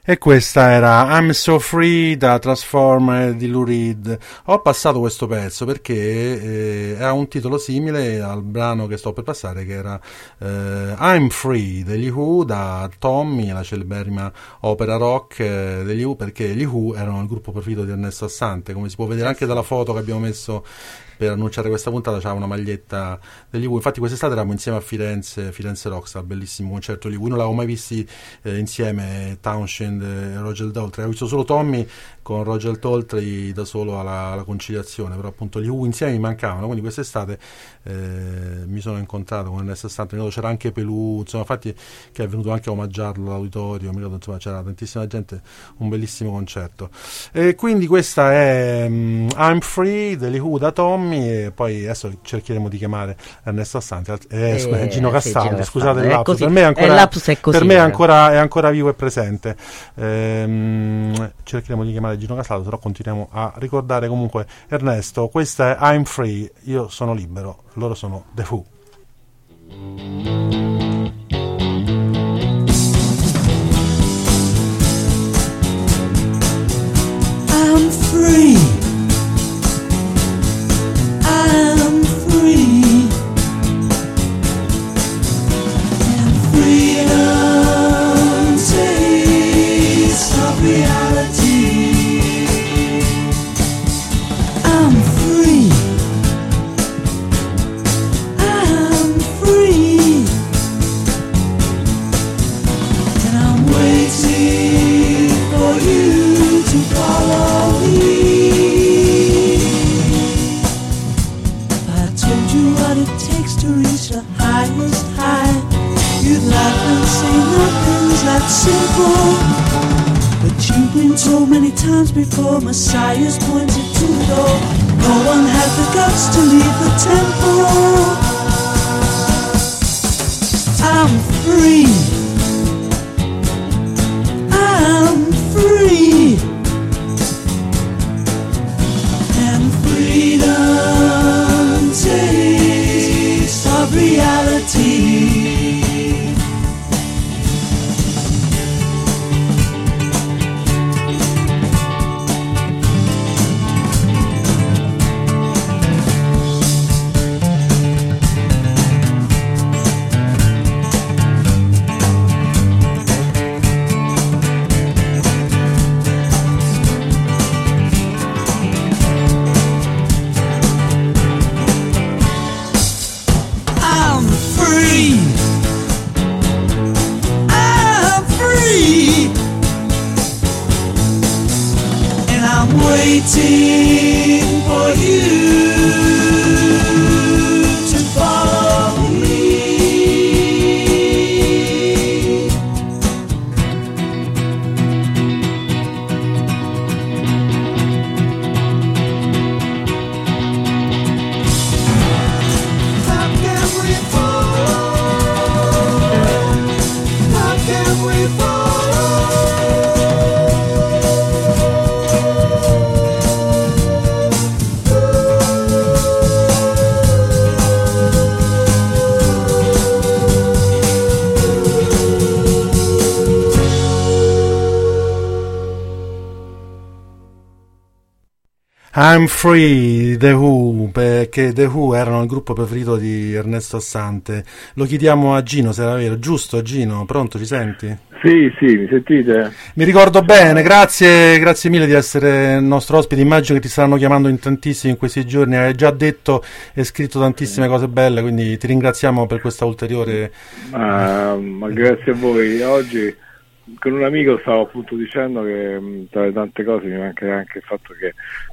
E questa era I'm So Free da Transformer di Lou Reed. Ho passato questo pezzo perché ha un titolo simile al brano che sto per passare, che era I'm Free degli Who, da Tommy, la celeberrima opera rock degli Who, perché gli Who erano il gruppo preferito di Ernesto Assante, come si può vedere anche dalla foto che abbiamo messo per annunciare questa puntata. C'era una maglietta degli Who. Infatti quest'estate eravamo insieme a Firenze Rockstar, bellissimo concerto lì. Non l'avevo mai visti insieme, Townshend e Roger Daltrey. Ho visto solo Tommy con Roger Daltrey da solo alla conciliazione, però appunto gli Who insieme mi mancavano, quindi quest'estate mi sono incontrato con Ernesto Assante. C'era anche Pelù, insomma, infatti, che è venuto anche a omaggiarlo all'auditorio, mi ricordo, insomma, c'era tantissima gente, un bellissimo concerto. E quindi questa è I'm Free degli Who da Tommy, e poi adesso cercheremo di chiamare Ernesto Assante, Gino Castaldi, scusate il lapsus, per me è ancora vivo e presente. Cercheremo di chiamare Gino Castaldi, però continuiamo a ricordare comunque Ernesto. Questa è I'm Free, io sono libero, loro sono The Who. I'm free, I'm free, and freedom tastes of reality. I'm free, I'm free, and I'm waiting for you to follow me. What it takes to reach the highest high, you'd laugh and say nothing's that simple. But you've been told many times before, Messiah's pointed to the door. No one had the guts to leave the temple. I'm free, I'm free, and freedom taste of reality. Waiting for you to follow me. How can we follow? How can we follow? I'm Free, The Who, perché The Who erano il gruppo preferito di Ernesto Assante. Lo chiediamo a Gino se era vero, giusto Gino? Pronto, ci senti? Sì, mi sentite? Mi ricordo bene, grazie mille di essere il nostro ospite. Immagino che ti staranno chiamando in tantissimi in questi giorni, hai già detto e scritto tantissime cose belle, quindi ti ringraziamo per questa ulteriore... Ma grazie a voi. Oggi con un amico stavo appunto dicendo che tra le tante cose mi manca anche il fatto che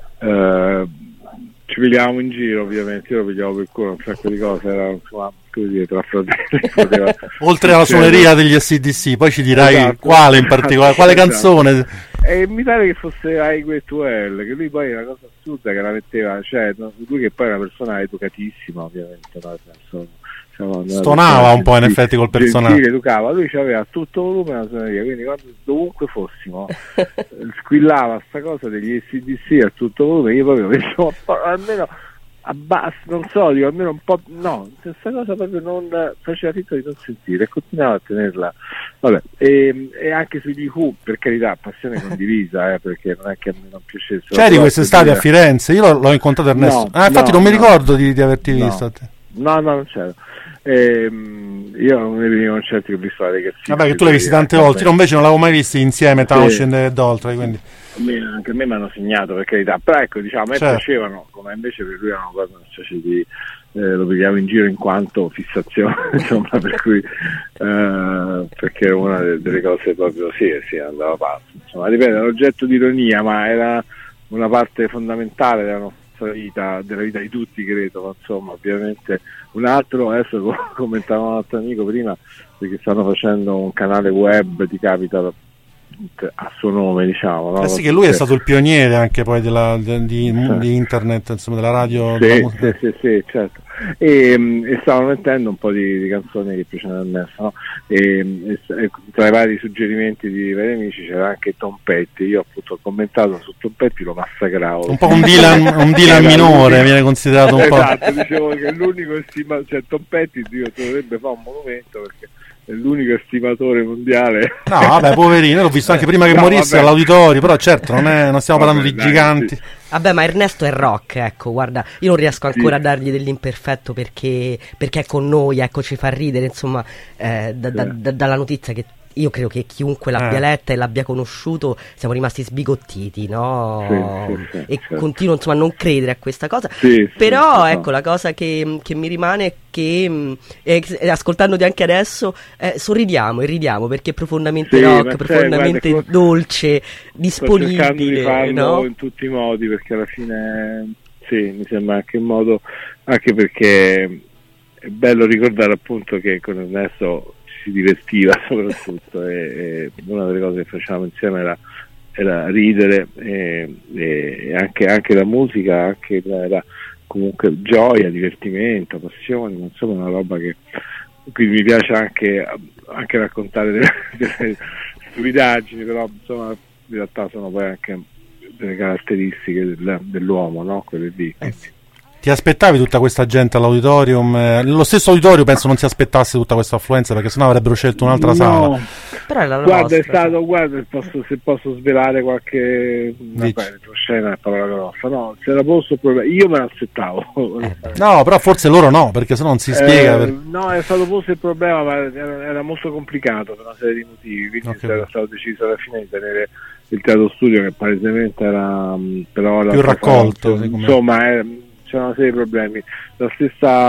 ci pigliavamo in giro, ovviamente. Io lo pigliavo per culo un sacco di cose, era insomma, tra fratelli. Oltre alla suoneria degli AC/DC, poi ci dirai esatto, quale in particolare, quale esatto. Canzone? E mi pare che fosse Highway to Hell, che lui poi è una cosa assurda che la metteva, cioè lui che poi è una persona educatissima, ovviamente, no? Stonava un po' in effetti col personaggio, educava, lui aveva tutto volume la suoneria, quindi quando dovunque fossimo squillava sta cosa degli AC/DC a tutto volume. Io proprio pensavo almeno non so, dico almeno un po', no, questa cosa proprio non faceva finta di non sentire e continuava a tenerla Vabbè, e anche sugli Who, per carità, passione condivisa, perché non è che a me non piacesse. C'eri quest'estate a Firenze? Io l'ho incontrato Ernesto. Infatti non mi ricordo di averti visto a te. No, non c'ero. Io uno dei primi concerti che ho visto alle Vabbè, che tu l'hai visti tante volte, io invece non l'avevo mai visti insieme, Townshend ed Oltre, quindi anche a me mi hanno segnato, per carità, però ecco, diciamo, a me piacevano, come invece per lui erano quasi una specie di lo prendiamo in giro in quanto fissazione, insomma, per cui perché era una delle cose proprio sì, andava pazzo, insomma, ripeto, era oggetto di ironia, ma era una parte fondamentale della nostra vita, della vita di tutti, credo, ma insomma, ovviamente un altro, adesso commentava un altro amico prima, perché stanno facendo un canale web, ti capita a suo nome, diciamo, no? Sì, che lui è stato il pioniere anche poi di internet, insomma, della radio. Sì, certo. E stavano mettendo un po' di canzoni che piacciono a me, no? E tra i vari suggerimenti di vari amici c'era anche Tom Petty. Io appunto ho commentato su Tom Petty, lo massacravo, un po' un Dylan minore, viene considerato un po'. Esatto, dicevo che è l'unico cioè Tom Petty dovrebbe fare un monumento, perché è l'unico estimatore mondiale. No, vabbè, poverino, l'ho visto anche prima che morisse all'auditorio, però certo non stiamo parlando di giganti. Sì. Vabbè, ma Ernesto è rock, ecco, guarda, io non riesco ancora a dargli dell'imperfetto perché è con noi, ecco, ci fa ridere, insomma, dalla notizia che io credo che chiunque l'abbia letta e l'abbia conosciuto siamo rimasti sbigottiti, no? E continuo, insomma, a non credere a questa cosa. Però ecco, la cosa che mi rimane è che ascoltandoti anche adesso sorridiamo e ridiamo, perché è profondamente rock, profondamente dolce, disponibile, sto cercando di farlo, no? In tutti i modi, perché alla fine mi sembra anche un modo, anche perché è bello ricordare appunto che con Ernesto si divertiva soprattutto, e una delle cose che facevamo insieme era ridere, e anche la musica, anche era comunque gioia, divertimento, passione, insomma una roba che quindi mi piace anche raccontare delle stupidaggini, però insomma in realtà sono poi anche delle caratteristiche dell'uomo, no? Quelle lì. Ti aspettavi tutta questa gente all'auditorium? Lo stesso auditorio penso non si aspettasse tutta questa affluenza, perché sennò avrebbero scelto un'altra sala. Però è la guarda, nostra. È stato, se posso svelare qualche scena è parola grossa, no, c'era posto il problema, io me l'aspettavo. No, però forse loro no, perché sennò non si spiega. No, è stato posto il problema, ma era molto complicato per una serie di motivi, quindi era stato deciso alla fine di tenere il teatro studio, che palesemente era però più raccolto, insomma c'era una serie di problemi. La stessa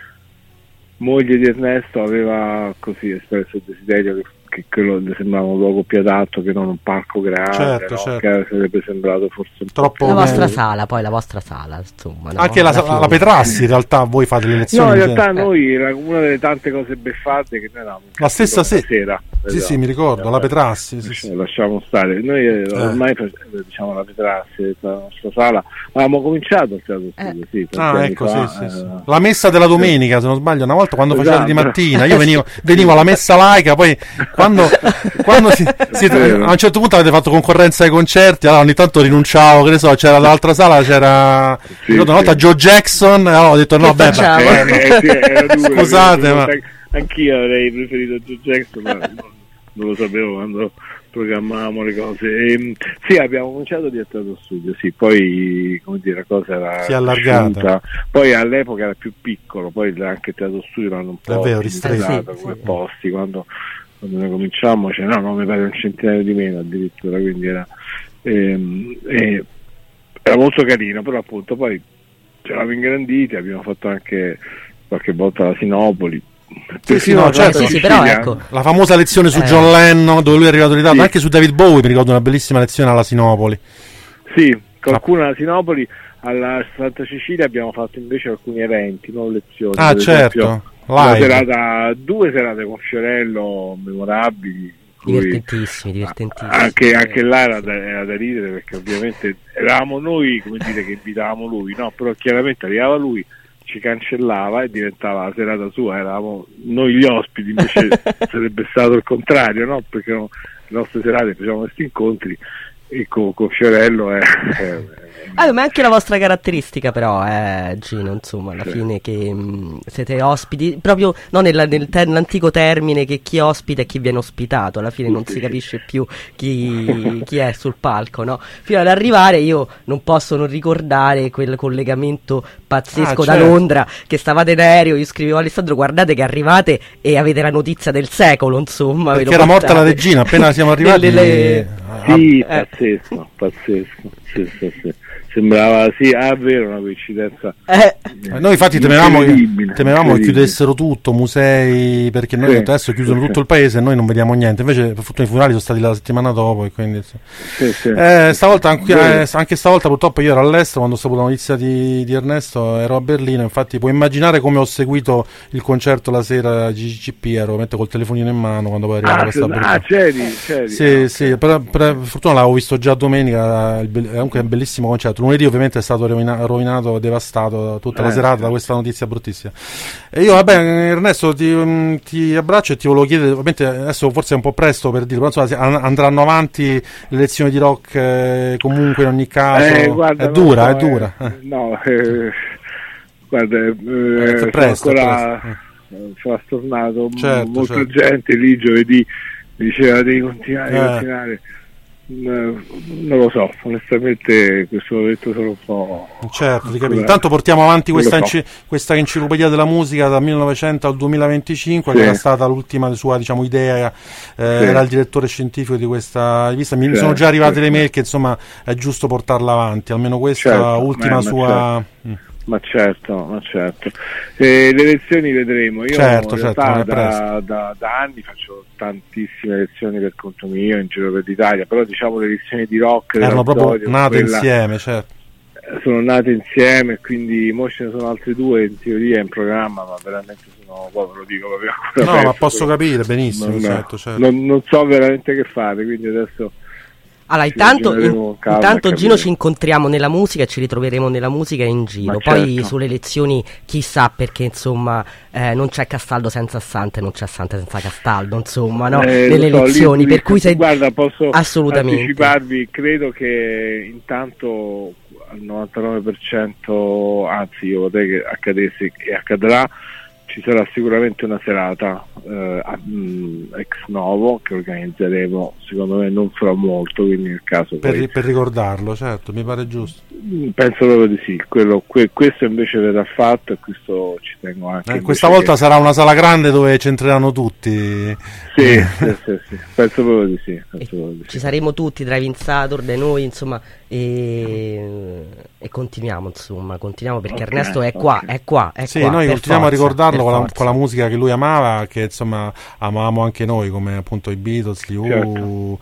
moglie di Ernesto aveva così espresso il desiderio che quello le sembrava un luogo più adatto che non un parco grande, certo. Che sarebbe sembrato forse troppo la vostra sala, insomma, no? Anche la Petrassi, in realtà voi fate le lezioni. No, in realtà noi era una delle tante cose beffate che noi eravamo la stessa sera. Sì, mi ricordo, la Petrassi. Sì. Lasciamo stare. Noi ormai diciamo la Petrassi, la nostra sala, avevamo cominciato il teatro studio, ecco, sì. La messa della domenica, se non sbaglio, una volta quando facevate di mattina, io venivo alla messa laica, poi quando a un certo punto avete fatto concorrenza ai concerti, allora ogni tanto rinunciavo, che ne so, c'era l'altra sala, una volta Joe Jackson, allora ho detto no, scusate, ma anch'io avrei preferito Joe Jackson, ma non lo sapevo quando programmavamo le cose. Sì, abbiamo cominciato di teatro studio, poi come dire, la cosa era si è allargata, poi all'epoca era più piccolo, poi anche il teatro studio l'hanno un po' ristretto come posti, quando noi cominciamo no, mi pare un centinaio di meno addirittura, quindi era molto carino, però appunto poi ci eravamo ingranditi, abbiamo fatto anche qualche volta la Sinopoli. Certo. Però ecco, la famosa lezione su John Lennon, dove lui è arrivato in ritardo, anche su David Bowie mi ricordo una bellissima lezione alla Sinopoli. Sì, qualcuna alla Sinopoli. Alla Santa Cecilia abbiamo fatto invece alcuni eventi, non lezioni. Certo. Due serate con Fiorello memorabili, divertentissimi. Anche là era da ridere, perché ovviamente eravamo noi, come dire, che invitavamo lui, no? Però chiaramente arrivava lui, ci cancellava e diventava la serata sua, eravamo noi gli ospiti, invece sarebbe stato il contrario, no? Perché le nostre serate facevamo questi incontri e con Fiorello è ma è anche la vostra caratteristica però, Gino, insomma, alla fine che siete ospiti, proprio no, nell'antico termine che chi ospita e chi viene ospitato, alla fine non si capisce più chi è sul palco, no? Fino ad arrivare, io non posso non ricordare quel collegamento pazzesco da Londra, che stavate in aereo, io scrivevo a Alessandro, guardate che arrivate e avete la notizia del secolo, insomma. Perché era morta la regina, appena siamo arrivati. Sì, pazzesco. Sì. Sembrava, è vero, una coincidenza. Noi infatti temevamo che chiudessero tutto, musei, perché noi adesso chiudono tutto il paese e noi non vediamo niente. Invece per fortuna i funerali sono stati la settimana dopo e quindi stavolta anche stavolta purtroppo io ero all'estero quando ho saputo la notizia di Ernesto, ero a Berlino, infatti puoi immaginare come ho seguito il concerto la sera a GCP, ero col telefonino in mano quando poi arrivava questa brutta. c'eri. Sì, per fortuna l'avevo visto già domenica, comunque è un bellissimo concerto. Lunedì ovviamente è stato rovinato, devastato tutta la serata da questa notizia bruttissima. E io Ernesto ti abbraccio e ti volevo chiedere, ovviamente adesso forse è un po' presto per dirlo, però insomma, andranno avanti le lezioni di rock comunque in ogni caso, guarda, è dura. Guarda, presto, sarà tornato molta gente lì giovedì, diceva devi continuare. Non lo so, onestamente questo momento sono un po'. Certo, ti capisco. Intanto portiamo avanti questa enciclopedia della musica dal 1900 al 2025, che era stata l'ultima sua, diciamo, idea. Era il direttore scientifico di questa rivista. Mi sono già arrivate le mail che insomma è giusto portarla avanti, almeno questa ultima sua. Ma certo. Le lezioni vedremo. Io da anni faccio tantissime lezioni per conto mio in giro per l'Italia, però diciamo le lezioni di rock erano proprio nate insieme, certo. Sono nate insieme, quindi mo ce ne sono altre due in teoria in programma, ma veramente sono ve lo dico proprio ancora. No, ma posso capire benissimo, certo. Non so veramente che fare, quindi adesso. Allora, intanto Gino ci incontriamo nella musica e ci ritroveremo nella musica e in giro. Poi sulle lezioni chissà, perché insomma non c'è Castaldo senza Assante, non c'è Assante senza Castaldo, insomma, no? Nelle lezioni, per cui guarda, posso assolutamente anticiparvi, credo che intanto al 99%, anzi io vorrei che accadesse e accadrà, ci sarà sicuramente una serata ex novo che organizzeremo, secondo me non fra molto, quindi nel caso per ricordarlo, certo, mi pare giusto. Penso proprio di sì. Questo invece verrà fatto, e questo ci tengo anche. Questa volta sarà una sala grande dove c'entreranno tutti. Sì. Penso proprio di sì. Ci saremo tutti, Driving Saturday, noi insomma, e continuiamo perché Ernesto è qua. Sì, noi continuiamo a ricordarlo con la musica che lui amava, che insomma amavamo anche noi, come appunto i Beatles, gli Who,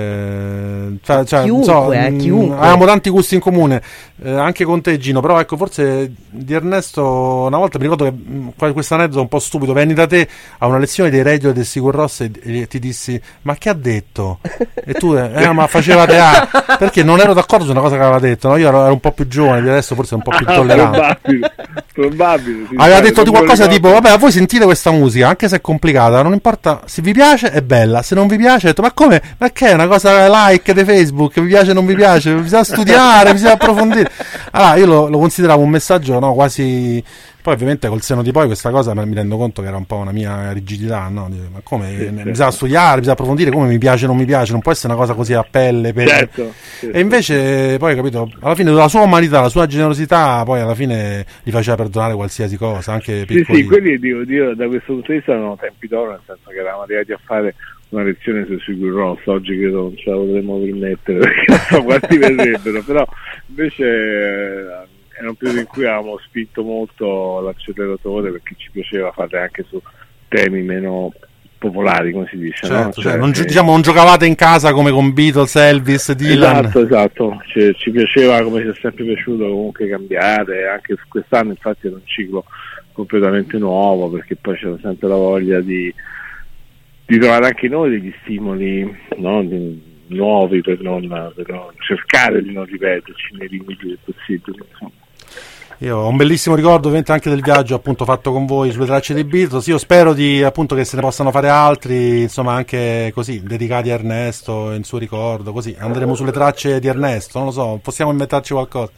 chiunque. Avevamo tanti gusti in comune, anche con te, Gino. Però ecco, forse di Ernesto una volta mi ricordo che questo aneddoto un po' stupido, venni da te a una lezione dei Radio del Sigur Rós e ti dissi: ma che ha detto? E tu ma faceva teatro, perché non ero d'accordo su una cosa che aveva detto, no? Io ero un po' più giovane di adesso, forse un po' più tollerante. Probabile. Aveva detto di qualcosa tipo: vabbè, voi sentite questa musica, anche se è complicata, non importa, se vi piace è bella, se non vi piace, ho detto: ma come? Ma che è una cosa like di Facebook? Vi piace o non vi piace? Bisogna studiare, bisogna approfondire. Allora io lo consideravo un messaggio, no, quasi. Poi ovviamente col seno di poi questa cosa mi rendo conto che era un po' una mia rigidità, no? Ma come? Bisogna studiare, bisogna approfondire, come mi piace o non mi piace, non può essere una cosa così a pelle. Certo. E invece poi, capito, alla fine la sua umanità, la sua generosità poi alla fine gli faceva perdonare qualsiasi cosa, anche piccoli. Sì, quelli dico, da questo punto di vista erano tempi d'oro, nel senso che eravamo arrivati a fare una lezione su Sigur Rós. Oggi credo non ce la potremmo permettere, perché non so quanti vedrebbero, però invece era un periodo in cui avevamo spinto molto l'acceleratore, perché ci piaceva fare anche su temi meno popolari, come si dice, certo, no? Non giocavate in casa come con Beatles, Elvis, Dylan. Esatto. Ci piaceva, come ci è sempre piaciuto, comunque cambiare. Anche quest'anno infatti era un ciclo completamente nuovo, perché poi c'era sempre la voglia di trovare anche noi degli stimoli, no? Nuovi, per non cercare di non ripeterci nei limiti del possibile, insomma. Io ho un bellissimo ricordo ovviamente anche del viaggio appunto fatto con voi sulle tracce dei Beatles. Io spero di appunto che se ne possano fare altri, insomma, anche così dedicati a Ernesto in suo ricordo, così andremo sulle tracce di Ernesto, non lo so, possiamo inventarci qualcosa.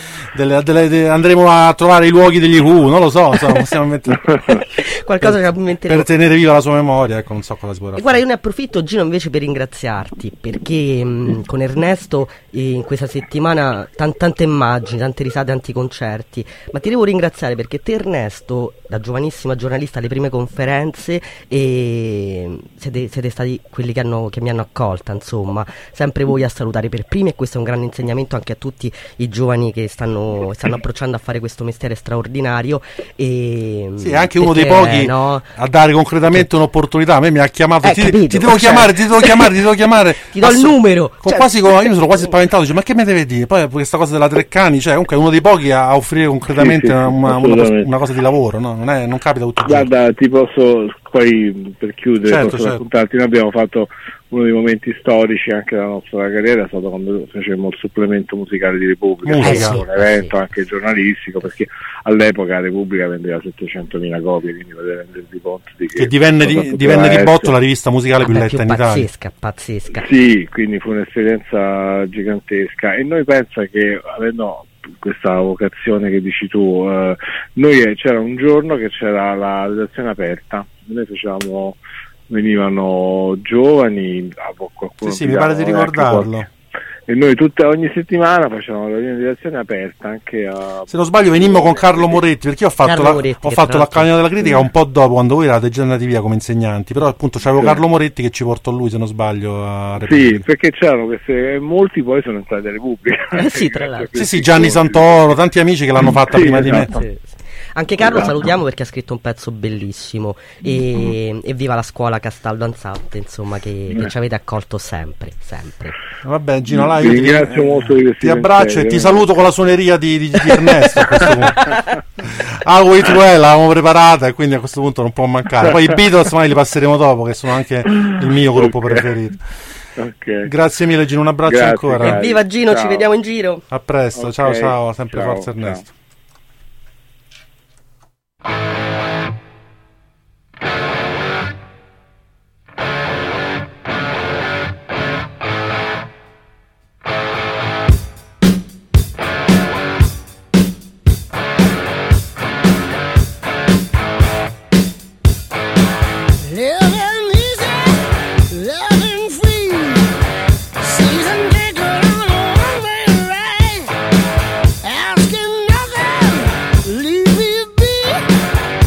Andremo a trovare i luoghi degli Who, non lo so, insomma, possiamo inventare qualcosa che inventeremo per tenere viva la sua memoria, ecco, non so cosa si può fare. Guarda, io ne approfitto, Gino, invece per ringraziarti, perché con Ernesto in questa settimana tante immagini, tante risate, tanti concerti, ma ti devo ringraziare perché te, Ernesto, da giovanissima giornalista alle prime conferenze, e siete stati quelli che mi hanno accolta, insomma, sempre voi a salutare per primi, e questo è un grande insegnamento anche a tutti i giovani che stanno approcciando a fare questo mestiere straordinario. E sì, anche uno dei pochi, no, a dare concretamente un'opportunità. A me mi ha chiamato, ti devo chiamare ti do il numero, io mi sono quasi spaventato, dice, ma che mi deve dire? Poi questa cosa della Treccani, cioè comunque è uno dei pochi a offrire concretamente una cosa di lavoro, no? Non capita tutti i giorni. Guarda, ti posso poi per chiudere, posso raccontarti, noi abbiamo fatto uno dei momenti storici anche della nostra carriera, è stato quando facevamo il supplemento musicale di Repubblica, un evento anche giornalistico, perché all'epoca Repubblica vendeva 700.000 copie, quindi potete rendervi conto di che divenne di botto la rivista musicale più letta in Italia. Pazzesca. Sì, quindi fu un'esperienza gigantesca, e noi pensa che avendo questa vocazione che dici tu, c'era un giorno che c'era la redazione aperta, noi venivano giovani, qualcuno mi pare di ricordarlo, e noi ogni settimana facevamo la redazione aperta anche a... Se non sbaglio venimmo con Carlo Moretti, perché io ho fatto l'Accademia della Critica un po' dopo, quando voi eravate già andati via come insegnanti, però appunto c'avevo Carlo Moretti che ci portò lui, se non sbaglio, a Repubblica. Sì, perché c'erano molti poi sono entrati a Repubblica. Sì, tra l'altro. Sì, Gianni Santoro, tanti amici che l'hanno fatta prima di me. Sì. Anche Carlo salutiamo perché ha scritto un pezzo bellissimo, e viva la scuola Castaldo Ansante, insomma, che ci avete accolto sempre. Vabbè, Gino, ti ringrazio molto di questi ti abbraccio e ti saluto con la suoneria di Ernesto a questo punto. Way to Hell l'avevamo preparata e quindi a questo punto non può mancare. Poi i Beatles li passeremo dopo, che sono anche il mio gruppo preferito. Okay. Grazie mille, Gino, un abbraccio ancora. Evviva Gino, ciao. Ci vediamo in giro. A presto, ciao, sempre forza Ernesto. Asking nothing, leave me be.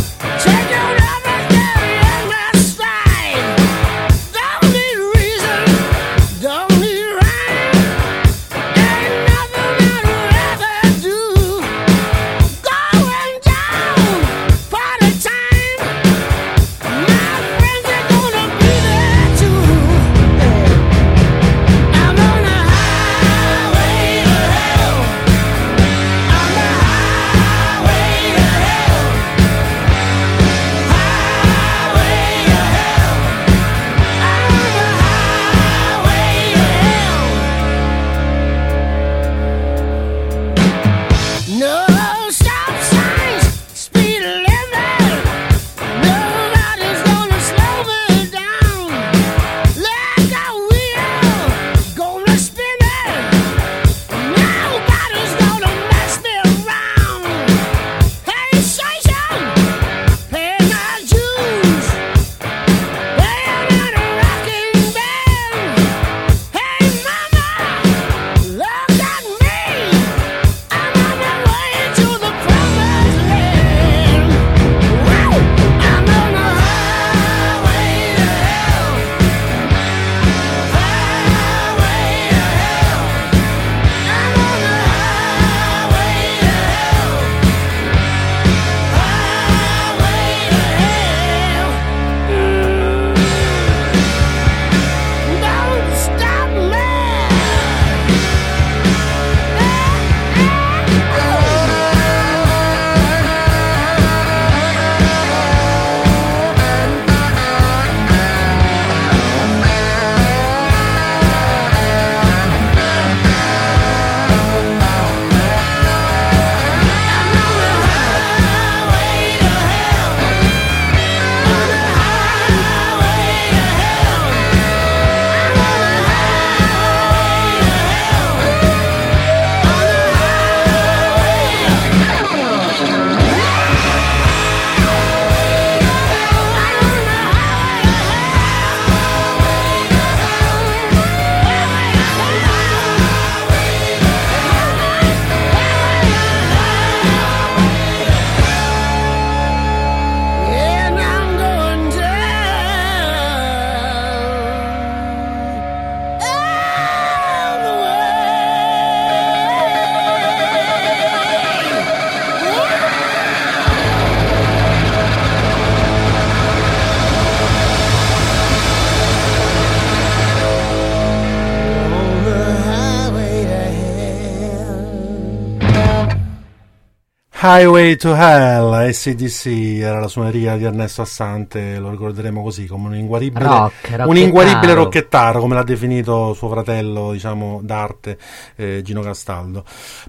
Highway to Hell, AC/DC, era la suoneria di Ernesto Assante, lo ricorderemo così, come un inguaribile rocchettaro, come l'ha definito suo fratello, diciamo, d'arte, Gino Castaldo.